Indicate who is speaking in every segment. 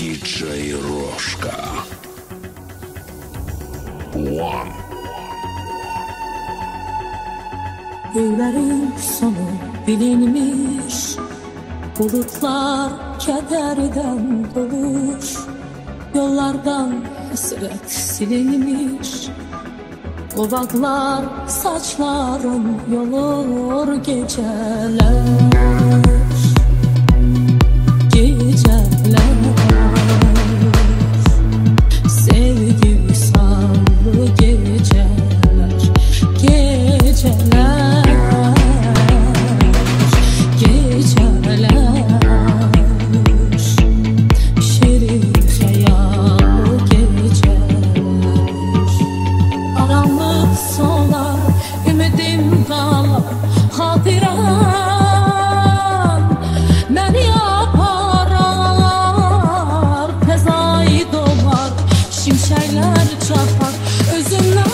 Speaker 1: DJ Рожка. One.
Speaker 2: Güllerin sonu bilinmiş, bulutlar kederden dolmuş, yollardan hasret silinmiş, ovaklar saçların yolur geceler, geceler. Sevgi sarlı geceler, geceler, geceler. Şirin hayallı geceler. Aranlık solar, ümidim kalar, hatıran beni aparar, fezayı dolar, şimşekler çarpar özümden.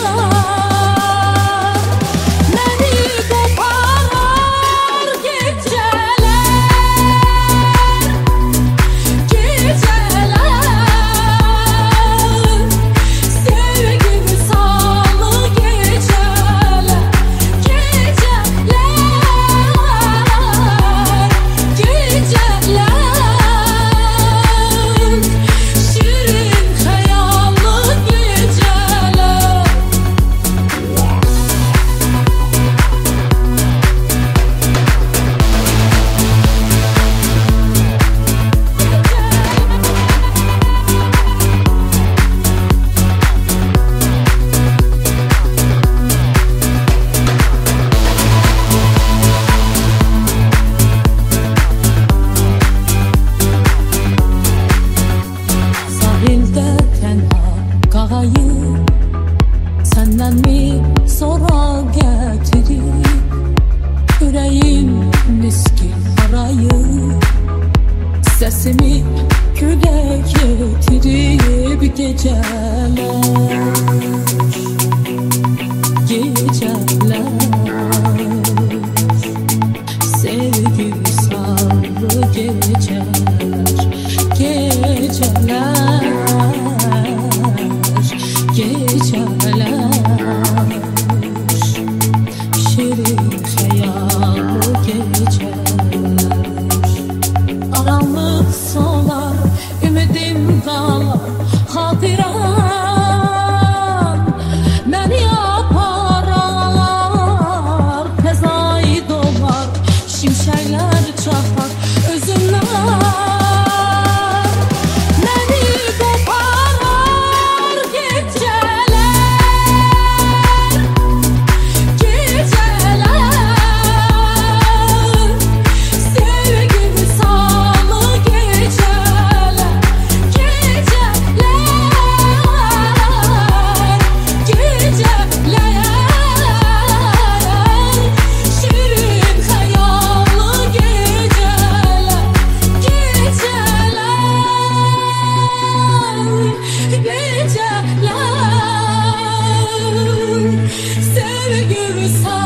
Speaker 2: Senden mi sonra getirip yüreğim miskin arayı, sesimi küle getirip geceler, geceler. Sevgi sarlı geceler, geceler, geceler. Şirin hayallı geceler. Aranlık solar, ümidim kalar, hatıran beni aparar, fezayı dolar, şimşekler çarpar özümden. Geceler, sevgi